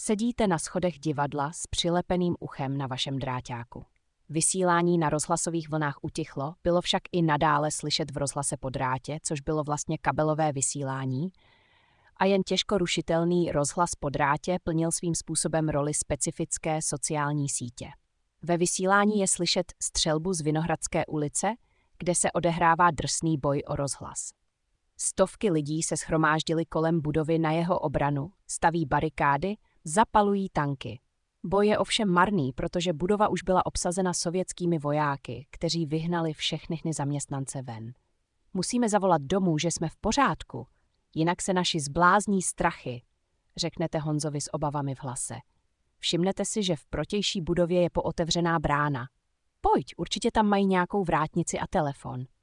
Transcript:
Sedíte na schodech divadla s přilepeným uchem na vašem dráťáku. Vysílání na rozhlasových vlnách utichlo, bylo však i nadále slyšet v rozhlase po drátě, což bylo vlastně kabelové vysílání, a jen těžko rušitelný rozhlas po drátě plnil svým způsobem roli specifické sociální sítě. Ve vysílání je slyšet střelbu z Vinohradské ulice, kde se odehrává drsný boj o rozhlas. Stovky lidí se shromáždily kolem budovy na jeho obranu, staví barikády, zapalují tanky. Boj je ovšem marný, protože budova už byla obsazena sovětskými vojáky, kteří vyhnali všechny zaměstnance ven. Musíme zavolat domů, že jsme v pořádku, jinak se naši zblázní strachy, řeknete Honzovi s obavami v hlase. Všimnete si, že v protější budově je pootevřená brána. Pojď, určitě tam mají nějakou vrátnici a telefon.